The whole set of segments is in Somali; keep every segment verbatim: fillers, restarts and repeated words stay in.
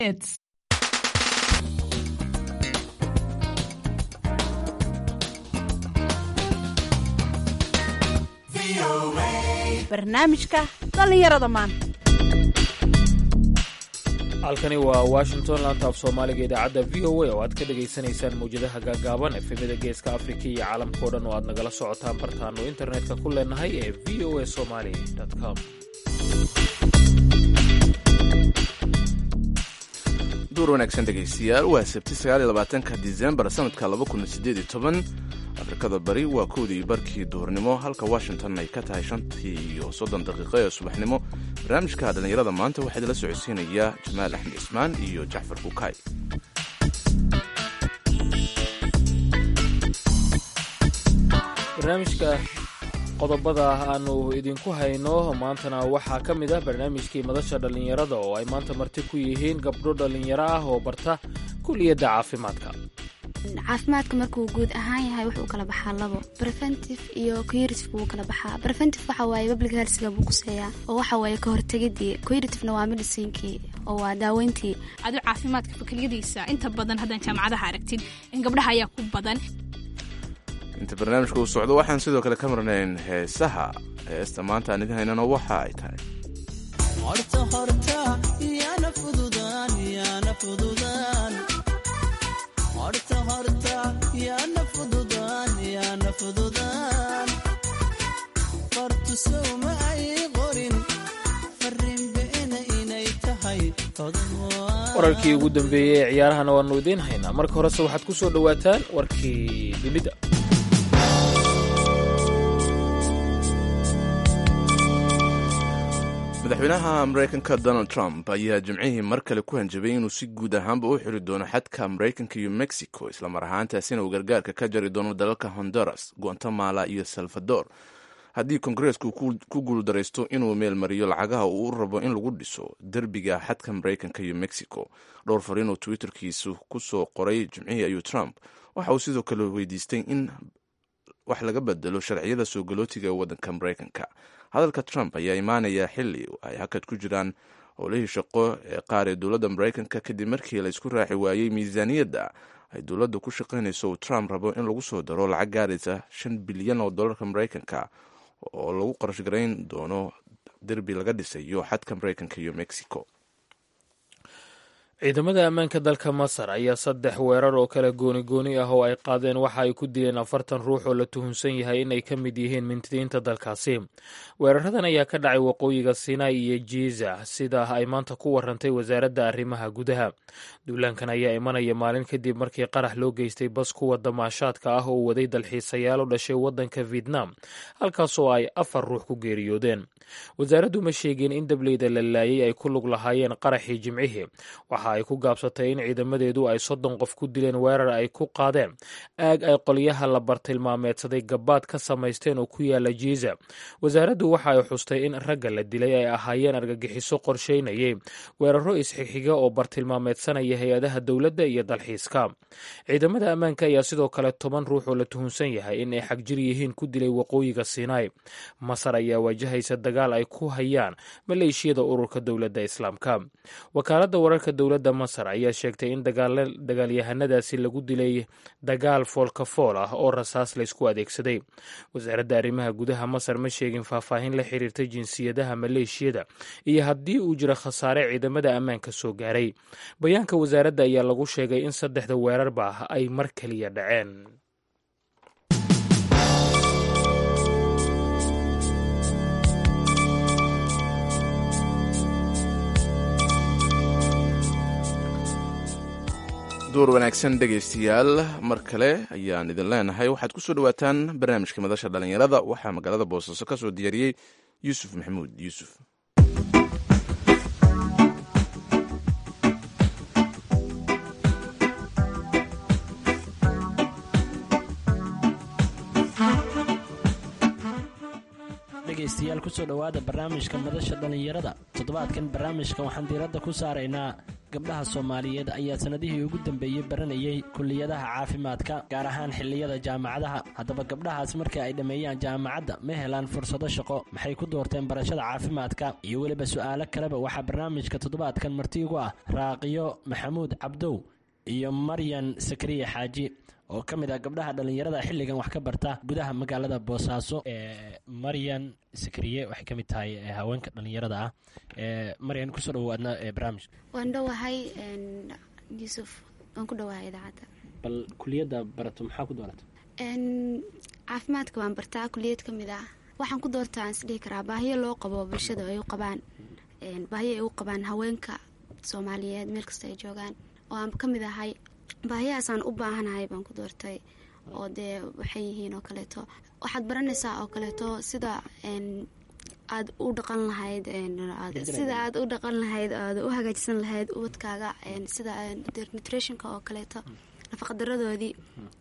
It's barnaamijka dhallinyarada maanta. halkani waa washington laanta af soomaaliga idaacadda v o a oo aad ka dhegaysanaysaan mawjadaha gaagaaban efemada geeska afrika iyo caalamkao dhan oo aad nagala socotaan bartaannu internetka ku leenahay ee v o a somali com. duur wanaagsan dhegaystayaal, waa sabti sagaal iyo labaatanka disembar sanadka laba kun sideed iyo toban. afrikada bari waa kowdii barkii duhurnimo, halka washington ay ka tahay shantii iyo soddon daqiiqo ee subaxnimo. barnaamijka dhallinyarada maanta waxaa idinla socodsiinaya jamaal axmed cismaan iyo jacfar bukaay. barnaamijka qodobada aanu idinku hayno maantana waxaa ka mid ah barnaamijkii madasha dhallinyarada oo ay maanta marti ku yihiin gabdho dhallinyaro ah oo barta kuliyadda caafimaadka. caafimaadka markuu guud ahaan yahay wuxuu kala baxaa labo, preventive iyo curative buu kala baxaa. preventive waxa waaye public healthga buu kuseeyaa oo waxa waaye ka hortagidii. curativena waa medicinkii oo waa daaweyntii. adu caafimaadka fakaliyadiisa inta badan haddaan jaamacadaha aragtid in gabdhaha ayaa ku badan. inta barnaamijka uu socdo waxaan sidoo kale ka marnayn heesaha. heesta maanta aan idin haynano waxa ay tahay horta horta yaana fududaan yaana fududaan horta horta yaana fududaan yaana fududaan qortu sawma ay qorin farriin beena inay tahay wararkii ugu dambeeyey ee ciyaarahana waannu idiin haynaa. marka horese waxaad ku soo dhowaataan warkii dunida. madaxweynaha maraykanka donald trump ayaa jimcihii mar kale ku hanjabay inuu si guud ahaanba u xiri doono xadka maraykanka iyo mexico, islamar ahaantaasina uu gargaarka ka jari doono dalalka honduras, guatemala iyo salvador haddii kongareesku ku guuldaraysto inuu meel mariyo lacagaha uu u rabo in lagu dhiso derbiga xadka maraykanka iyo mexico. dhowr fariin oo twitterkiisu ku soo qoray jimcihii ayuu trump waxa uu sidoo kale weydiistay in wax laga bedelo sharciyada soo galootiga ee waddanka maraykanka. hadalka trump ayaa imaanaya xili ay hakad ku jiraan howlihii shaqo ee qaar ee dowladda maraykanka kadib markii la isku raaci waayey miisaaniyadda ay dowladda ku shaqaynayso uu trump rabo in lagu soo daro lacag gaaraysa shan bilyan oo dollarka maraykanka oo lagu qarash garayn doono derbi laga dhisayo xadka maraykanka iyo mexico. ciidamada ammaanka dalka masar ayaa saddex weerar oo kale gooni-gooni ah oo ay qaadeen waxa ay ku dileen afartan ruux oo la tuhunsan yahay inay ka mid yihiin mintidiinta dalkaasi. weeraradan ayaa ka dhacay waqooyiga sinai iyo jiza sida ay maanta ku warantay wasaaradda arrimaha gudaha. duulaankan ayaa imanaya maalin kadib markii qarax loo geystay bas kuwa damaashaadka ah oo waday dalxiisayaal u dhashay waddanka vietnam, halkaasoo ay afar ruux ku geeriyoodeen. wasaaraddu ma sheegin in dableyda la laayay ay ku lug lahaayeen qaraxii jimcihii. waxa ay ku gaabsatay in ciidamadeedu ay soddon qof ku dileen weerar ay ku qaadeen aag ay qolyaha la bartilmaameedsaday gabaad ka samaysteen oo ku yaala jiza. wasaaraddu waxa ay xustay in ragga la dilay ay ahaayeen argagixiso qorsheynayay weeraro isxixiga oo bartilmaameedsanaya hay-adaha dowladda iyo dalxiiska. ciidamada ammaanka ayaa sidoo kale toban ruux oo la tuhunsan yahay in ay xagjir yihiin ku dilay waqooyiga sinai. masar ayaa wajahaysa dagaal ay ku hayaan maleeshiyada ururka dowladda islaamka. wakaaladda wararka dowladda masar ayaa sheegtay in dagaalyahanadaasi lagu dilay dagaal foolkafool ah oo rasaas laysku adeegsaday. wasaaradda arrimaha gudaha masar ma sheegin faahfaahin la xiriirta jinsiyadaha maleeshiyada iyo haddii uu jiro khasaare ciidamada ammaanka soo gaaray. bayaanka wasaaradda ayaa lagu sheegay in saddexda weerarba ay mar keliya dhaceen. duur wanaagsan dhegaystayaal, mar kale ayaan idin leenahay. waxaad ku soo dhowaataan barnaamijka madasha dhallinyarada. waxaa magaalada boosaaso ka soo diyaariyey yuusuf maxamuud yuusuf. dhegaystayaal kusoo dhowaada barnaamijka madasha dhallinyarada. toddobaadkan barnaamijka waxaan diiradda ku saaraynaa gabdhaha soomaaliyeed ayaa sanadihii ugu dambeeyey baranayay kuliyadaha caafimaadka gaar ahaan xilliyada jaamacadaha. haddaba gabdhahaas markii ay dhammeeyaan jaamacadda ma helaan fursado shaqo, maxay ku doorteen barashada caafimaadka iyo weliba su'aalo kaleba waxaa barnaamijka toddobaadkan martiigu ah raaqiyo maxamuud cabdow iyo maryan sakriye xaaji oo ka mid ah gabdhaha dhallinyarada xilligan wax ka barta gudaha magaalada boosaaso. maryan sakriye waxay ka mid tahay haweenka dhallinyarada ah. maryan kusoo dhawaadna barnaamijka. waan dhowahay yuusuf, waan ku dhowahay idaacadda. bal kuliyadda barato maxaa ku doorata? caafimaadka waan bartaa, kuliyad ka mid ah. waxaan ku doortaa aan isdhihi karaa baahiyo loo qabo bulshada ay u qabaan, baahiyo ay u qabaan haweenka soomaaliyeed meel kasta ay joogaan, oo aan ka mid ahay baahiyahaasaan u baahanahay baan ku doortay. oo dee waxay yihiin oo kaleeto waxaad baranaysaa oo kaleeto sida aad u dhaqan lahayd sida aad u dhaqan lahayd aad u hagaajisan lahayd ubadkaaga, sida nutritionka oo kaleeto nafaqadaradoodii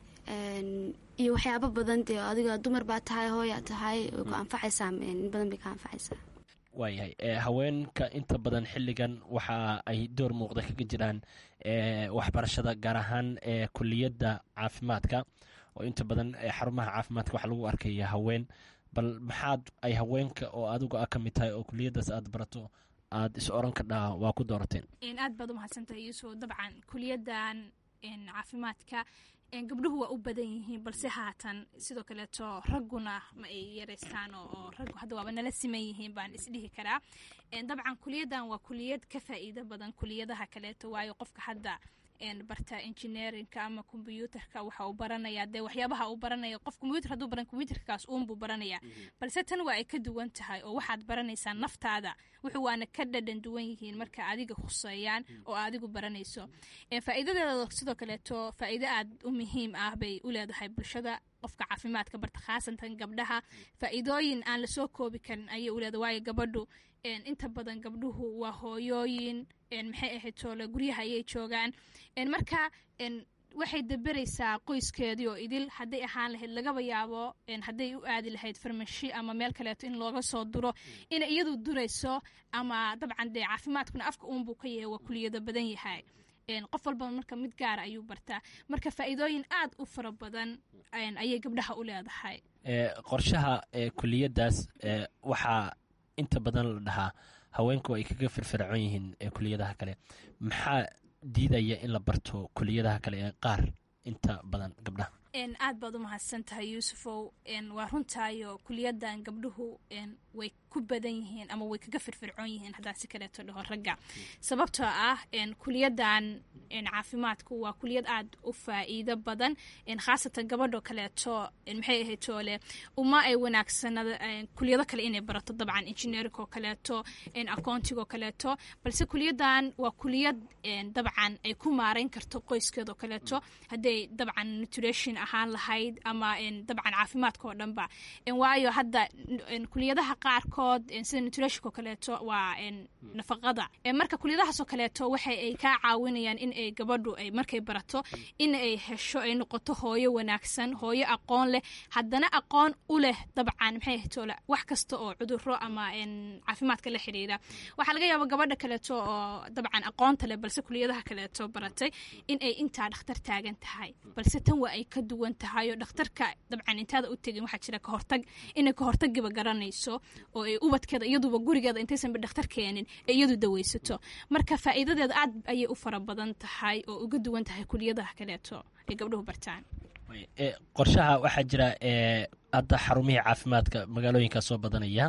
iyo waxyaabo badan. dee adiga dumar baa tahay, hooyaa tahay, way ku anfacaysaa, in badan bay ka anfacaysaa. waayahay haweenka inta badan xilligan waxa ay door muuqda kaga jiraan waxbarashada gaar ahaan kuliyadda caafimaadka, oo inta badan xarumaha caafimaadka waxa lagu arkaya haween. bal maxaad ay haweenka oo adigu a ka mid tahay oo kuliyaddaas aad barato aad is oran kadhaa waa ku doorateen? aad baad umahadsantahay yuusuf. dabcan kuliyaddan caafimaadka gabdhuhu waa u badan yihiin, balse haatan sidoo kaleeto ragguna ma ay yareystaan oo raggu hadda waaba nala siman yihiin baan isdhihi karaa. dabcan kuliyaddan waa kuliyad ka faa'iido badan kuliyadaha kaleeto, waayo qofka hadda barta engineerinka ama kombyuutarka waxa uu baranayaa dee waxyaabaha uu baranaya qof kombyuutar hadduu baran kombyuutarkaas uunbuu baranayaa, balse tan waa ay ka duwan tahay oo waxaad baranaysaa naftaada, wuxuu waana ka dhadhan duwan yihiin marka adiga khuseeyaan oo adigu baranayso. faa'iidadeeda sidoo kaleeto faa'iido aad u muhiim ah bay u leedahay bulshada qofka caafimaadka barta, khaasatan gabdhaha. faa'iidooyin aan lasoo koobi karin ayay u leedahay, waayo gabadhu inta badan gabdhuhu waa hooyooyin, maxay ahayd toole guryaha ayay joogaan, marka waxay daberaysaa qoyskeedii oo idil. hadday ahaan lahayd lagaba yaabo hadday u aadi lahayd farmashi ama meel kaleeto in looga soo duro inay iyadu durayso, ama dabcan dee caafimaadkuna afka uunbuu ka yahay, waa kuliyado badan yahay. qof walbaba marka mid gaara ayuu bartaa, marka faa'iidooyin aad u fara badan ayay gabdhaha u leedahay. qorshaha kuliyaddaas waxaa inta badan la dhahaa haweenku ay kaga firfircoon yihiin kuliyadaha kale. maxaa diidaya in la barto kuliyadaha kale ee qaar inta badan gabdhaha? aad baad u mahadsan tahay yuusufow. waa runtaayo kuliyaddan gabdhuhu way ku badan yihiin ama way kaga firfircoon yihiin haddaan si kaleeto dhaho ragga, sababtoo ah kuliyaddan caafimaadku waa kuliyad aad u faa'iido badan, khaasatan gabadho kaleeto maxay ahayd toole uma ay wanaagsanada kuliyado kale inay barato, dabcan engineerinko kaleeto, accountigo kaleeto, balse kuliyaddan waa kuliyad dabcan ay ku maarayn karto qoyskeedoo kaleeto hadday dabcan nutrition ahaan lahayd ama dabcan caafimaadka oo dhanba. waayo hadda kuliyadaha qaarkood sida nutritionko kaleeto waa nafaqada, marka kuliyadahaasoo kaleeto waxay ay kaa caawinayaan in ay gabadhu ay markay barato in ay hesho ay noqoto hooyo wanaagsan, hooyo aqoon leh, haddana aqoon u leh dabcan maxay ahaytoole wax kasta oo cuduro ama caafimaadka la xiriira. waxaa laga yaaba gabadha kaleeto oo dabcan aqoonta leh balse kuliyadaha kaleeto baratay in ay intaa dhakhtar taagan tahay, balse tan waa ay ka duwan tahay oo dhakhtarka dabcan intaada u tegin waxaa jira kahortag, inay kahortagiba garanayso oo ay ubadkeeda iyaduba gurigeeda intaysanba dhakhtar keenin ee iyadu daweysato. marka faa'iidadeeda aad ayay u fara badan tahay oo uga duwan tahay kuliyadaha kaleeto ay gabdhuhu bartaan. qorshaha waxaa jira hadda xarumihii caafimaadka magaalooyinka soo badanaya,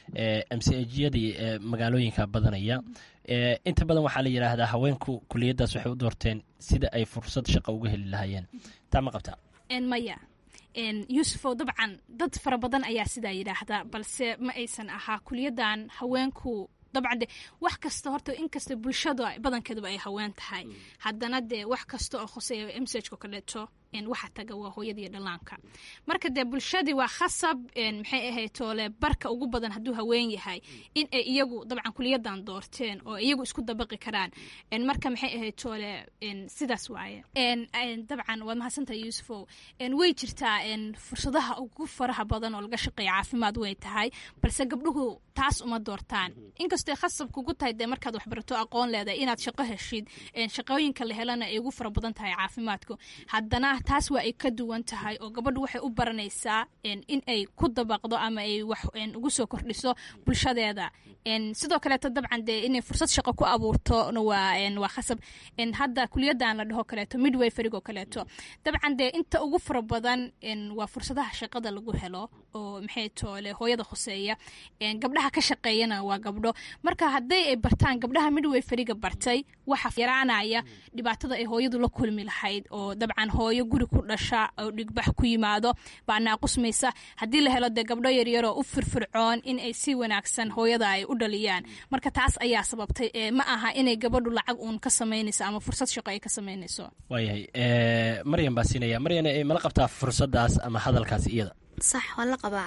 m c hyadii magaalooyinka badanaya. inta badan waxaa la yidhaahdaa haweenku kuliyaddaas waxay u doorteen sida ay fursad shaqo uga heli lahaayeen. taa ma qabtaa? maya yuusufow, dabcan dad fara badan ayaa sidaa yidhaahda, balse ma aysan ahaa kuliyaddan haweenku dabcan de wax kasta horta inkasta bulshada badankeeduba ay haween tahay, haddana dee wax kasta oo khuseeya msajko kaleeto waxa taga waa hooyada iyo dhallaanka. marka dee bulshadii waa khasab maxay ahayd toole barka ugu badan hadduu haween yahay in ay iyagu dabcan kuliyadan doorteen oo iyagu isku dabaqi karaan. marka maxay ahayd toole sidaas waaye. dabcan waad mahadsantahay yuusufow. way jirtaa fursadaha ugu faraha badan oo laga shaqeeya caafimaad way tahay, balse gabdhuhu taas uma doortaan. inkastoo khasab kugu tahay dee markaad waxbarato aqoon leedahay inaad shaqo heshid, shaqooyinka la helana ay ugu fara badan tahay caafimaadku, haddana taas waa ay ka duwan tahay oo gabadhu waxay u baranaysaa in ay ku dabaqdo ama ay wax ugu soo kordhiso bulshadeeda. sidoo kaleeto dabcan dee inay fursad shaqo ku abuurtona waa waa khasab. hadda kuliyadan la dhaho kaleeto midwiferygo kaleeto dabcan dee inta ugu fara badan waa fursadaha shaqada lagu helo oo maxay toole hooyada khuseeya. gabdhaha ka shaqeeyana waa gabdho. marka hadday ay bartaan gabdhaha midwiferyga bartay waxa yaraanaya dhibaatada ay hooyadu la kulmi lahayd oo dabcan hooyo guri ku dhasha oo dhigbax ku yimaado baa naaqusmaysa. haddii la helo dee gabdho yaryaroo u firfircoon in ay si wanaagsan hooyada ay u dhaliyaan, marka taas ayaa sababtay. ma aha inay gabadhu lacag uun ka samaynayso ama fursad shaqo ay ka samaynayso. waayahay maryan baa siinaya. maryan mala qabtaa fursadaas ama hadalkaas iyada? sax waa la qabaa.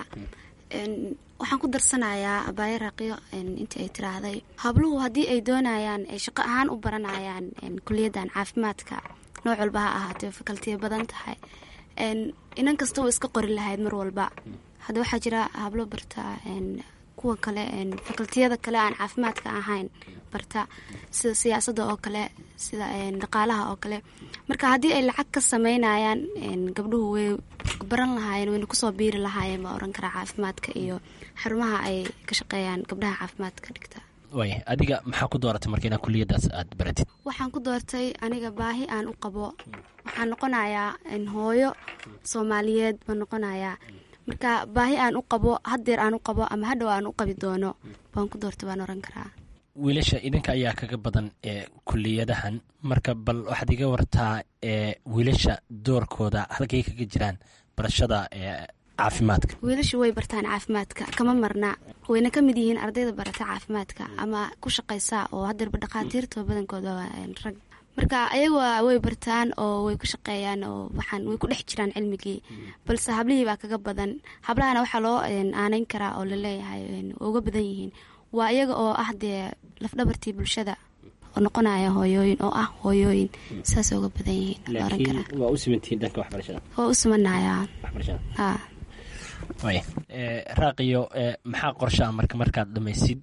waxaan ku darsanayaa abaayo raaqiyo intii ay tiraahday habluhu haddii ay doonayaan ay shaqo ahaan u baranayaan kuliyadan caafimaadka nooc walba ha ahaatee fakaltiya badan tahay, inan kasta way iska qori lahayd mar walba. hadda waxaa jira hablo barta kuwa kale fakaltiyada kale aan caafimaadka ahayn barta, sida siyaasadda oo kale, sida dhaqaalaha oo kale. marka haddii ay lacag ka sameynayaan gabdhuhu way baran lahaayeen, wayna kusoo biiri lahaayeen baa oran karaa caafimaadka iyo xarumaha ay ka shaqeeyaan gabdhaha caafimaadka dhigta. waaya adiga maxaa ku dooratay marka inaad kuliyadaas aad baratid? waxaan ku doortay aniga baahi aan u qabo. waxaan noqonayaa hooyo soomaaliyeed baan noqonayaa, marka baahi aan u qabo, haddeer aan u qabo ama hadhow aan u qabi doono baan ku doortay baan oran karaa. wiilasha idinka ayaa kaga badan ee kuliyadahan, marka bal waxaad iga wartaa ee wiilasha doorkooda halkay kaga jiraan barashada ee caafimaadka? wiilashu way bartaan caafimaadka, kama marna. wayna ka mid yihiin ardayda barata caafimaadka ama ku shaqaysa oo haddeerba dhakhaatiirta badankooda waa rag. marka ayaga way bartaan oo way ku shaqeeyaan oo waxaan way ku dhex jiraan cilmigii, balse hablihii baa kaga badan. hablahana waxaa loo aanayn karaa oo laleeyahay uga badan yihiin waa iyaga oo ah dee lafdhabartii bulshada oo noqonaya hooyooyin oo ah hooyooyin saas uga badan yihiin. laakiin waa u simantihiin dhanka waxbarashada? waa u simanaya waxbarashada. ha waaya raaqiyo maxaa qorshaa marka markaad dhamaysid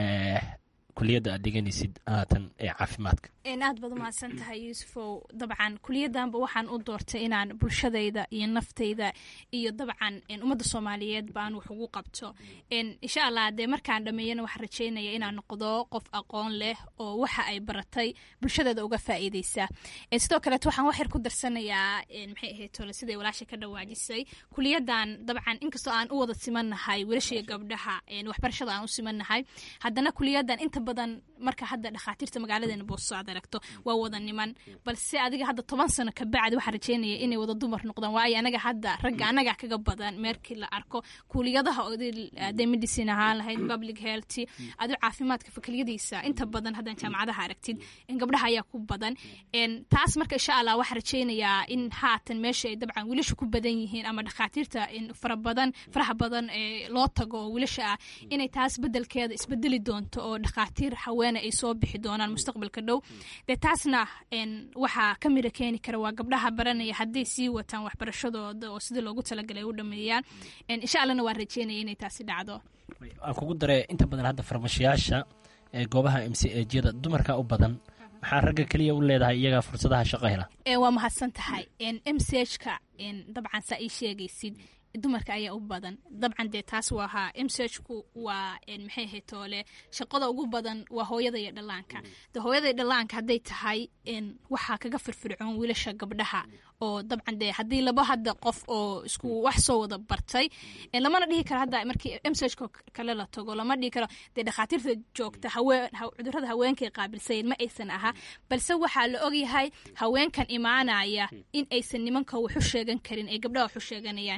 kuliyadda aad dhiganaysid haatan ee caafimaadka? aad baad umahadsan tahay yuusufow. dabcan kuliyadanba waxaan u doortay inaan bulshadayda iyo naftayda iyo dabcan ummadda soomaaliyeed baan wax ugu qabto. insha allah dee markaan dhameeyana waxaan rajeynaya inaan noqdo qof aqoon leh oo waxa ay baratay bulshadeeda uga faa'iideysa. sidoo kaleeto waxaan wax yar ku darsanayaa maxay ahayd tole siday walaasha ka dhawaajisay kuliyadan dabcan inkastoo aan u wada simannahay wiilashiyo gabdhaha waxbarashada aan u simannahay, haddana kuliyadan inta badan marka hadda dhakhaatiirta magaaladeena booso aad aragto waa wada niman, balse adiga hadda toban sano kabacdi waxaa rajeynaya inay wada dumar noqdaan. waayo anaga hadda ragga anaga kaga badan meerkii la arko kuliyadaha de medicine ahaan lahayd, public health, adu caafimaadka fakaliyadiisa inta badan haddaan jaamacadaha aragtid gabdhaha ayaa ku badan. taas marka insha allah waxaa rajeynayaa in haatan meesha ay dabcan wiilasha ku badan yihiin ama dhakhaatiirta fara badan faraha badan ee loo tago oo wiilasha ah inay taas bedelkeeda isbedeli doonto oo dhakhaatiir haweene ay soo bixi doonaan mustaqbalka dhow. dee taasna waxaa ka mira keeni kara waa gabdhaha baranaya hadday sii wataan waxbarashadooda oo sidii loogu talagalay u dhameeyaan. insha allana waa rajeynaya inay taasi dhacdo. aan kugu daray inta badan hadda farmashiyaasha ee goobaha m c ejyada dumarka u badan, maxaa ragga keliya u leedahay iyagaa fursadaha shaqo hela? waa mahadsan tahay. m c h ka dabcan saa ii sheegaysid dumarka ayaa u badan. dabcan dee taas waa ahaa msku waa maxay ahayd toole shaqada ugu badan waa hooyada iyo dhallaanka. de hooyada iyo dhallaanka hadday tahay waxaa kaga firfircoon wiilasha gabdhaha oo dabcan dee haddii laba hadda qof oo isku wax soo wada bartay lamana dhihi karo hadda markii msku kale la tago lama dhihi karo dee dhakhaatiirta joogta haween cudurrada haweenkay qaabilsayn ma aysan aha, balse waxaa la ogyahay haweenkan imaanaya in aysan nimanka waxu sheegan karin ay gabdhaha waxu sheeganayaan maadaama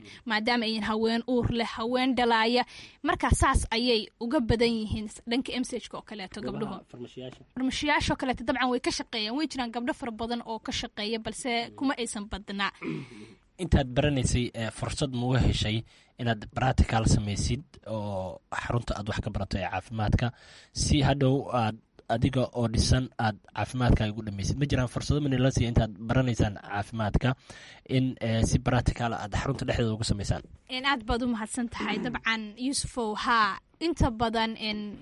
maadaama ayin haween uur leh haween dhalaaya marka saas ayay uga badan yihiin dhanka m c h oo kaleeto gabdhuhu farmashiyaasha kaleeto dabcan way ka shaqeeyaan way jiraan gabdho fara badan oo ka shaqeeya balse kuma aysan badnaa. intaad baranaysay fursad ma uga heshay inaad practical samaysid oo xarunta aad wax ka barato ee caafimaadka si hadhow aad adiga oo dhisan aad caafimaadkaaga ugu dhamaysid? ma jiraan fursado manila siiya intaad baranaysaan caafimaadka in si practical aad xarunta dhexdeeda ugu samaysaan? aad baad u mahadsan tahay. dabcan yuusufow haa inta badan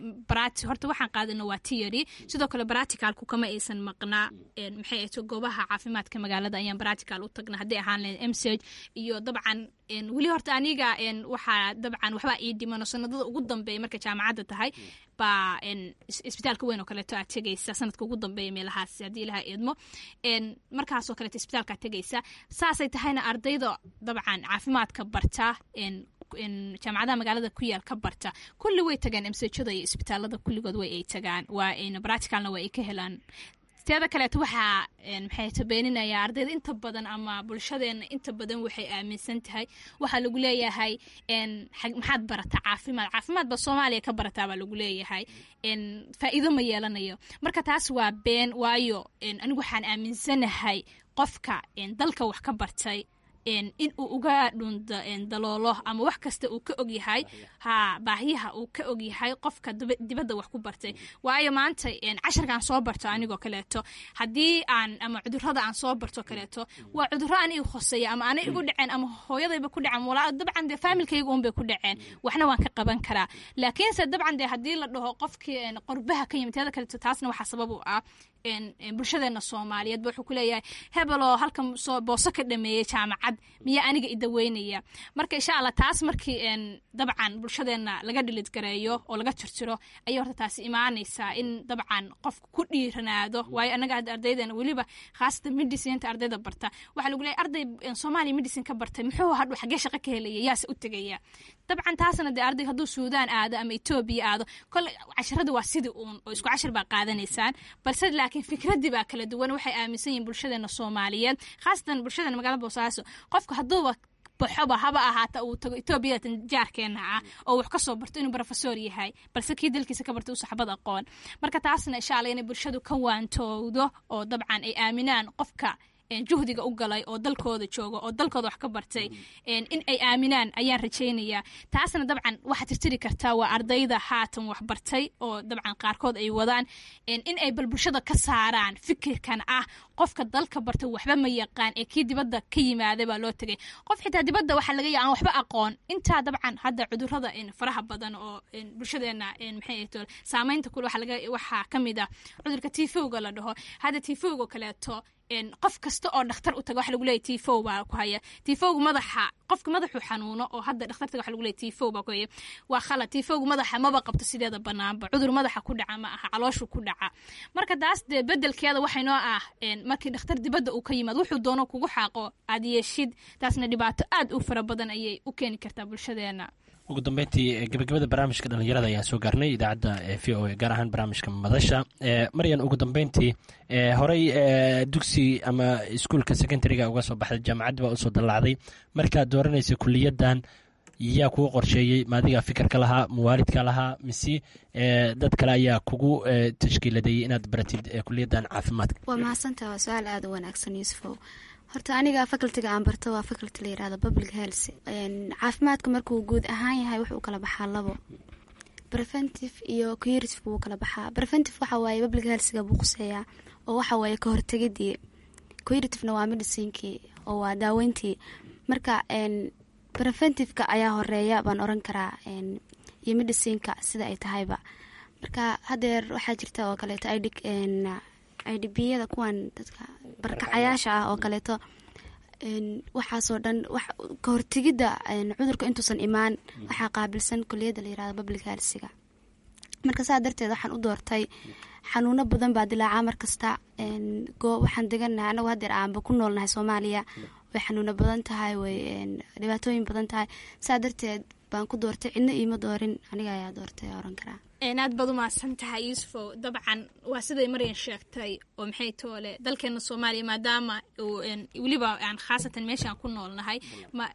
horta waxaan qaadana waa tiyary, sidoo kale practicalku kama aysan maqnaa. maxay ahto goobaha caafimaadka magaalada ayaan practical u tagna haddii ahaan lahayd m c h iyo dabcan weli horta aniga waxaa dabcan waxbaa ii dhimano sanadada ugu dambeeya marka jaamacadda tahay baa isbitaalka weyn oo kaleeto aad tegaysa sanadka ugu dambeeya meelahaas haddii ilaha eedmo markaasoo kaleeto isbitaalka aad tegaysa. saasay tahayna ardayda dabcan caafimaadka barta jaamacadaha magaalada ku yaal ka barta kulli way tagaan emsejada iyo isbitaalada kulligood way ay tagaan waa practicalna waa ay ka helaan. teeda kaleeto waxaa maxay tabeeninayaa ardayda inta badan ama bulshadeena inta badan waxay aaminsan tahay waxaa lagu leeyahay maxaad barata caafimaad caafimaad ba Soomaaliya ka barataa baa lagu leeyahay faa'iido ma yeelanayo. marka taas waa been, waayo anigu waxaan aaminsanahay qofka dalka wax ka bartay in uu uga dhundo daloolo ama wax kasta uu ka og yahay ha baahiyaha uu ka og yahay qofka dibadda wax ku bartay. waayo maanta casharkaan soo barto anigoo kaleeto haddii aan ama cudurrada aan soo barto kaleeto waa cudurro aan igu khoseeya ama ana igu dhaceen ama hooyadayba ku dhaceen walaa dabcan dee faamilkayga un bay ku dhaceen waxna waan ka qaban karaa. laakiinse dabcan dee haddii la dhaho qofkii qorbaha ka yimid teeda kaleeto taasna waxaa sabab u ah bulshadeena Soomaaliyeed wuxuu ku leeyahay hebeloo halkan soo booso ka dhameeyay jaamacad miya aniga idaweynaya. marka insha Allah taas markii dabcan bulshadeena laga dhilid gareeyo oo laga tirtiro ayay horta taas imaanaysaa in dabcan qofku ku dhiiranaado. waayo anaga ardaydeena waliba khaasatan medicine ardayda barta waxa lagu leeyahay arday Soomaali medicine ka bartay muxuu hadhu xagee shaqo ka helaya yaas u tagaya. dabcan taasna dee arday hadduu Suudaan aado ama Ethiopia aado kol casharada waa sidii uun oo isku cashar baa qaadanaysaan balse laakiin fikradii baa kala duwan. waxay aaminsan yihiin bulshadeena Soomaaliyeed khaasatan bulshadeena magaalada Boosaaso qofka hadduu baxaba haba ahaata uu tago Ethiopia jaarkeena ah oo wax ka soo barto inuu professor yahay balse kii dalkiisa ka bartay uu saxbad aqoon. marka taasna insha Allah inay bulshadu ka waantoodo oo dabcan ay aaminaan qofka juhdiga u galay oo dalkooda jooga oo dalkooda wax ka bartay in ay aaminaan ayaan rajaynayaa. taasna dabcan waxa tirtiri kartaa waa ardayda haatan wax bartay oo dabcan qaarkood ay wadaan in ay bal bulshada ka saaraan fikirkan ah qofka dalka bartay waxba ma yaqaan ee kii dibadda ka yimaaday baa loo tagay. qof xitaa dibadda waxa laga yaabaa waxba aqoon intaa dabcan hadda cudurrada in faraha badan oo bulshadeena maxay ahto saameynta kul waxa laga waxa kamid ah cudurka tifowga la dhaho. hadda tifowga kaleeto qof kasta oo dhakhtar u tago waxa lagu leeyahay tifow baa ku haya. tifowga madaxa qofka madaxu xanuuno oo hadda dhakhtarta waxa lagu leeyahay tifow baa ku haya waa khalad. tifowga madaxa maba qabto sideeda banaanba cudur madaxa ku dhaca ma aha calooshu ku dhaca. marka taas de bedelkeeda waxay noo ah markii dhakhtar dibadda uu ka yimaado wuxuu doono kugu xaaqo aad yeeshid taasna dhibaato aad u fara badan ayay u keeni kartaa bulshadeena. ugu dambeyntii gabagabada barnaamijka dhalinyarada ayaan soo gaarnay idaacadda v o a gaar ahaan barnaamijka madasha. maryan ugu dambeyntii horey dugsi ama iskuulka secondariga uga soo baxday jaamacaddi baa usoo dallacday markaad dooranaysa kuliyadan yaa kugu qorsheeyey maadiga fikirka lahaa muwaalidka lahaa mise dad kale ayaa kugu tashkiiladeeyey inaad baratid kuliyadan caafimaadka? waa mahadsantaha waa su-aal aada u wanaagsan yuusufow. horta aniga facultiga aan barto waa faculty la yirahdo public health. caafimaadka markuu guud ahaan yahay wuxuu kala baxaa labo, preventive iyo curative buu kala baxaa. preventive waxa waaye public healthga buu quseeyaa oo waxa waaye ka hortagidii. curativena waa medicinekii oo waa daaweyntii. marka preventiveka ayaa horeeya baan oran karaa iyo medicineka sida ay tahayba. marka hadeer waxaa jirta oo kaleeto I D B-yada kuwan dadka barkacayaasha ah oo kaleeto waxaasoo dhan ka hortegidda cudurka intuusan imaan waxaa qaabilsan kuliyadda la yirahdo public healthga. marka saa darteed waxaan u doortay xanuuno badan baa dilaaca markasta. waxaan deganahay anagu hadeer aanba ku noolnahay Soomaaliya way xanuuno badan tahay way dhibaatooyin badan tahay. saa darteed baan ku doortay cidna iima doorin aniga ayaa doortay oran karaa. aad baad u mahadsan tahay yuusufow. dabcan waa siday maryan sheegtay oo maxay toole dalkeena Soomaaliya maadaama weliba aan khaasatan meeshaan ku noolnahay ma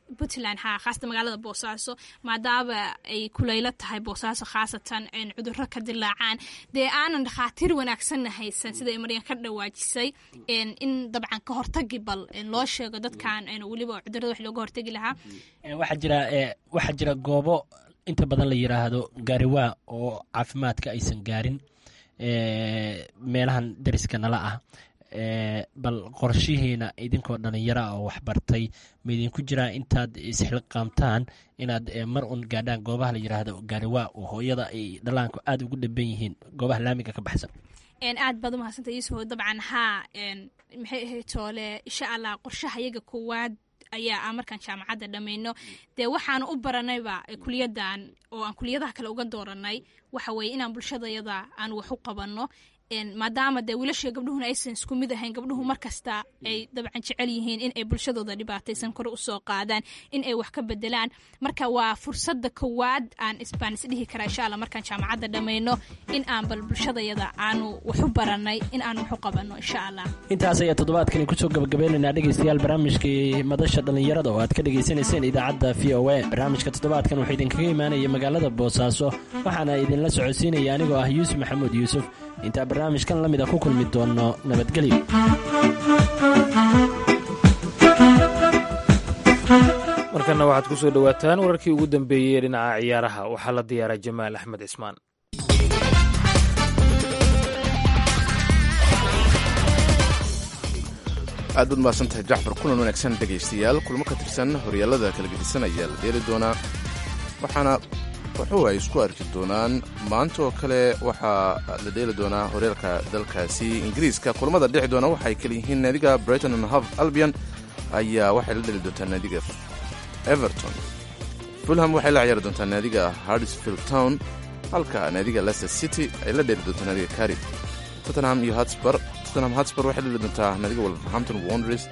puntland ha khaasatan magaalada boosaaso maadaama ay kulaylo tahay boosaaso khaasatan cudurro ka dilaacaan dee aanan dhakhaatiir wanaagsanna haysan sida ay maryan ka dhawaajisay in dabcan ka hortagi bal loo sheego dadkan weliba cudurrada wax looga hortagi lahaa waxaa jira waxaa jira goobo inta badan la yiraahdo gaariwaa oo caafimaadka aysan gaarin meelahan dariska nala ah bal qorshihiina idinkoo dhalinyara oo waxbartay ma idinku jiraa intaad isxilqaamtaan inaad mar un gaadhaan goobaha la yiraahdo gaariwaa oo hooyada ay dhalaanku aada ugu dhaban yihiin goobaha laamiga ka baxsan aad baad umahadsanta yuusuf dabcan haa maxay ahayd toole insha allah qorshaha iyaga koowaad ayaa ah markaan jaamacadda dhammayno dee waxaanu u baranayba kuliyadan oo aan kuliyadaha kale uga dooranay waxa weeye inaan bulshadayada aan wax u qabanno maadaama dee wiilashii gabdhuhuna aysan isku mid ahayn gabdhuhu markasta ay dabcan jecel yihiin in ay bulshadooda dhibaataysan kore usoo qaadaan in ay wax ka bedelaan marka waa fursada kowaad aan isbaan isdhihi karaa insha alla markaan jaamacadda dhammayno in aan bal bulshadayada aanu wax u baranay in aan wax u qabanno insha allah intaas ayaa toddobaadkani kusoo gabagabaynaynaa dhegeystayaal barnaamijkii madasha dhallinyarada oo aad ka dhegeysanayseen idaacadda v o a barnaamijka toddobaadkan wuxuu idinkaga imaanaya magaalada boosaaso waxaana idinla socodsiinaya anigoo ah yuusuf maxamuud yuusuf intaa barnaamijkan la mida ku kulmi doono nabadgelyo markana waxaad ku soo dhowaataan wararkii ugu dambeeyey ee dhinaca ciyaaraha waxaa la diyaaray jamaal axmed cismaan aad baad mahadsantahay jacfar kulan wanaagsan dhegaystayaal kulmo ka tirsan horyaalada kala gedisan ayaa la dheeli doonaa waxaana wuxuu ay isku arki doonaan maanta oo kale waxaa la dheeli doonaa horyaalka dalkaasi ingiriiska kulamada dhici doona waxay kala yihiin naadiga brighton and hove albion ayaa waxay la dheeli doontaa naadiga everton fulham waxay la ciyaari doontaa naadiga hardsfield town halka naadiga leicester city ay la dheeli doontaa naadiga carif tottenham iyo hotspur tottenham hotspur waxay la dheeli doontaa naadiga wolverhampton wanderers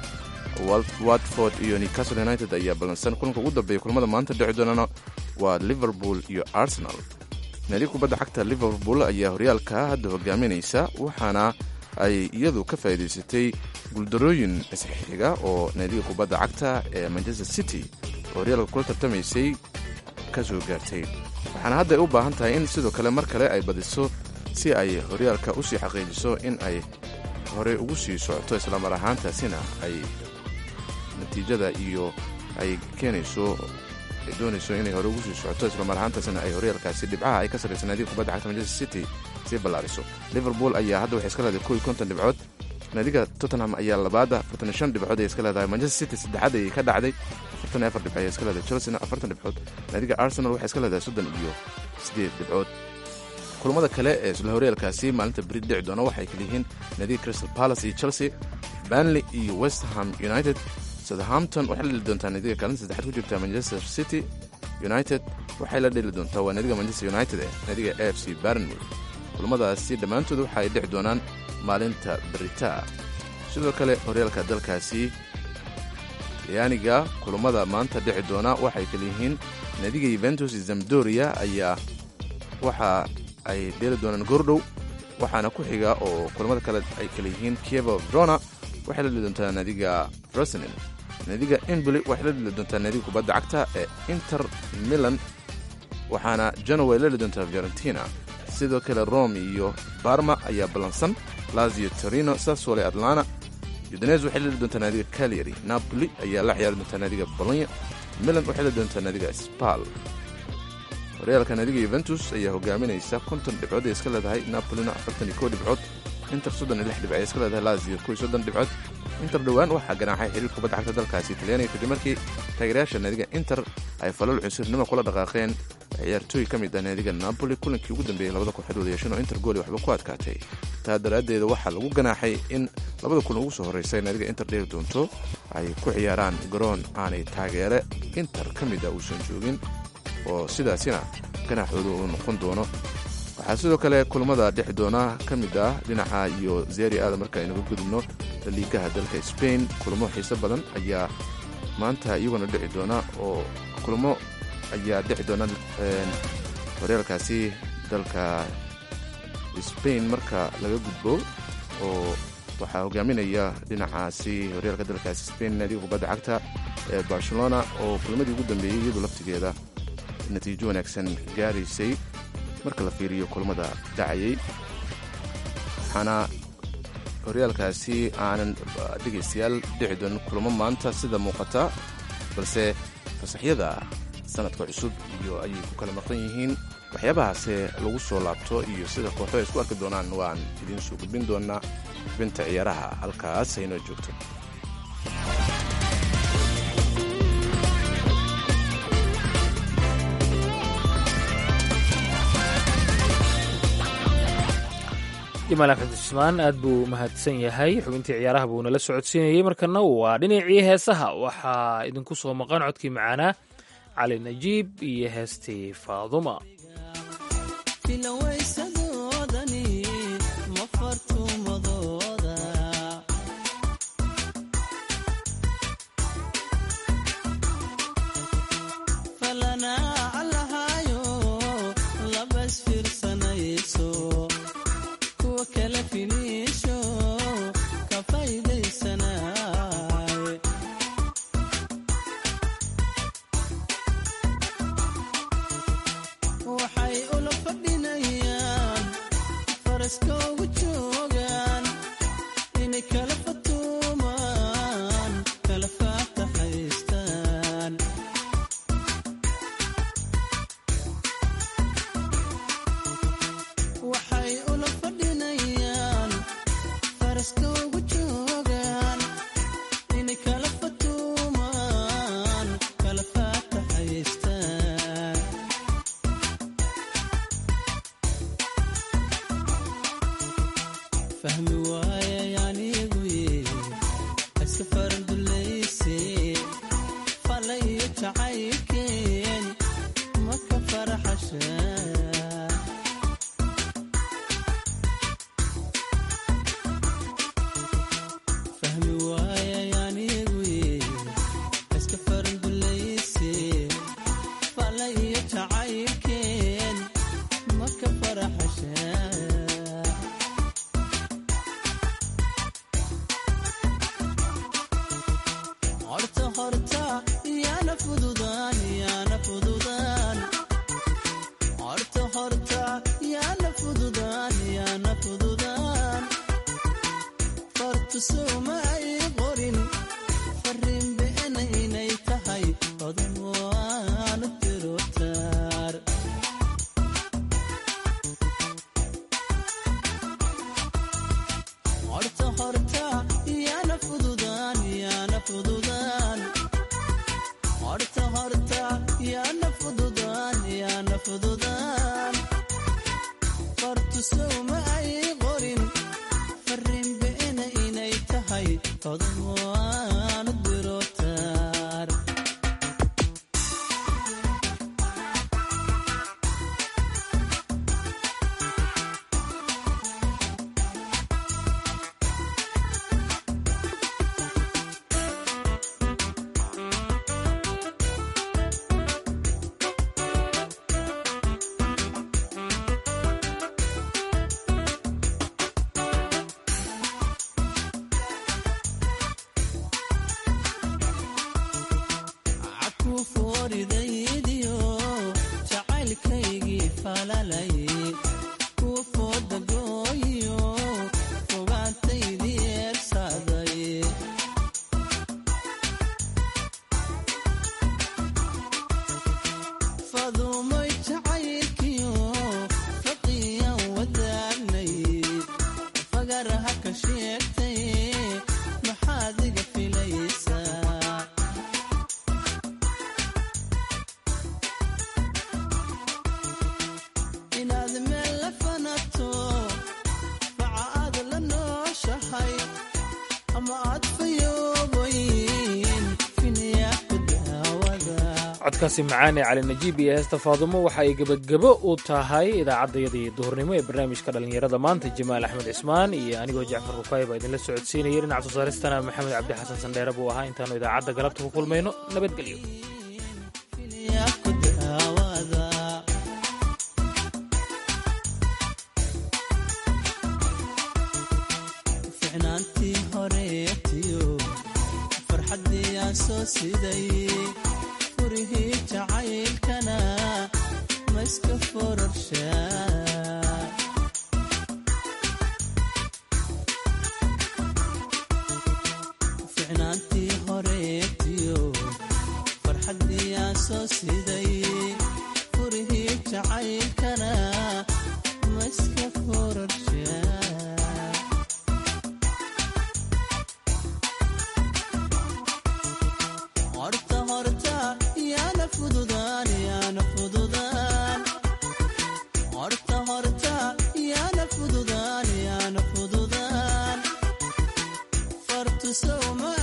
watford iyo newcastle united ayaa ballansan kulanka ugu dambeeya kulamada maanta dhici doonana waa liverpool iyo arsenal naadiga kubadda cagta liverpool ayaa horyaalka hadda hogaaminaysa waxaana ay iyadu ka faa'iidaysatay guuldarooyin isxiga oo naadiga kubadda cagta ee manchester city oo horyaalka kula tartamaysay ka soo gaartay waxaana hadda ay u baahan tahay in sidoo kale mar kale ay badiso si ay horyaalka u sii xaqiijiso in ay horey ugu sii socoto islamar ahaantaasina ay natiijada iyo ay keenayso ay doonayso inay hore ugu sii socoto islamar ahaantaasina ay horyaalkaasi dhibcaha ay ka sarraysa naadiga kubadda cagta manchester city sii ballaariso liverpool ayaa hadda waxay iska leedahay kow iyo konton dhibcood naadiga tottenham ayaa labaada afartan iyo shan dhibcood ay iska leedahay manchester city saddexaad ayay ka dhacday afartan iyo afar dhibcood ayay iska leedahay chelsea afartan dhibcood naadiga arsenal waxay iska leedahay soddon iyo siddeed dhibcood kulamada kale ee isla horyaalkaasi maalinta beri dhici doona waxay kala yihiin naadiga crystal palace iyo chelsea burnley iyo west ham united southampton waxay la dheli doontaa naadiga kaalinta saddexaad ku jirta manchester city united waxay la dheli doontaa waa naadiga manchester united ee naadiga a f c barnmouth kulamadaasi dhammaantood waxa ay dhici doonaan maalinta beritaa sidoo kale horyaalka dalkaasi yaaniga kulamada maanta dhici doona waxay kala yihiin naadiga yuventus iyo zamdoria ayaa waxa ay dheeli doonaan goordhow waxaana ku xiga oo kulamada kale ay kala yihiin kievo vrona waxay la dheli doontaa naadiga frosenin naadiga emboli waxay la dheli doontaa naadiga kubadda cagta ee inter milan waxaana genoa la dheli doontaa fiorentina sidoo kale rome iyo barma ayaa ballansan lazio torino sasole atlana udines waxay la dheli doontaa naadiga cagliari napoli ayaa la ciyaari doontaa naadiga bolonya milan waxay la dheli doontaa naadiga spal horyaalka naadiga yuventus ayaa hogaaminaysa konton dhibcood ay iska leedahay napolina afartan iyo kow dhibcood inter soddon iyo lix dhibc ay iska leedahay lazio kow iyo soddon dhibcood inter dhowaan waxaa ganaaxay xiriir kubadda cagta dalkaasi talyaaniga kadib markii taageerayaasha naadiga inter ay falal cusurnimo kula dhaqaaqeen ciyaartooy ka mid ah naadiga napoli kulankii ugu dambeeyey labada kooxood wada yeesheen oo inter gooli waxba ku adkaatay taa daraaddeeda waxaa lagu ganaaxay in labada kulan ugu soo horraysay naadiga inter dheeli doonto ay ku ciyaaraan garoon aanay taageere inter ka mid ah uusan joogin oo sidaasina ganaaxooda uu noqon doono waxaa sidoo kale kulamada dhexi doona ka mid ah dhinaca iyo zeri aada marka aynaga gudubno liigaha dalka spain kulamo xiiso badan ayaa maanta iyaguna dhici doona oo kulamo ayaa dhici doona horyaalkaasi dalka spain marka laga gudbo oo waxaa hogaaminaya dhinacaasi horyaalka dalkaasi spain naadiga kubadda cagta ee barcelona oo kulmadii ugu dambeeyey iyadu laftigeeda natiijo wanaagsan gaaraysay marka la fiiriyo kulmada dhacayay, waxaana horyaalkaasi aanan dhegaystayaal dhici doonin kulamo maanta sida muuqata, balse fasaxyada sanadka cusub iyo ayay ku kala maqan yihiin. waxyaabahaase lagu soo laabto iyo sida kooxo ay isku arki doonaan waan idiin soo gudbin doonaa xubinta ciyaaraha halkaas aynoo joogto. jamaal axmed cismaan aad buu mahadsan yahay. xubintii ciyaaraha buu nala socodsiinayey. markana waa dhinacii heesaha, waxaa idinku soo maqan codkii macaanaa cali najiib iyo heestii faaduma. codkaasi macaane cali najiib iyo heesta faadumo waxa ay gebadgebo u tahay idaacaddayadii duhurnimo ee barnaamijka dhallinyarada maanta. jamaal axmed cismaan iyo anigoo jacfar rufaay baa idinla socodsiinayay. dhinaca soo saaristana maxamed cabdi xasan sandheere buu ahaa. intaannu idaacadda galabta ku kulmayno, nabadgelyo. ficnaanta farxadiyaan soo siday furihii jacaylkana ma iska foorarshaa ficnaantii horeetiyo farxadiyaan soo siday furihii jacaylkana ma iska foorarshaa horta horta yaana fududaan yaana fududaan horta horta yaana fududaan yaana fududaan fartu sawma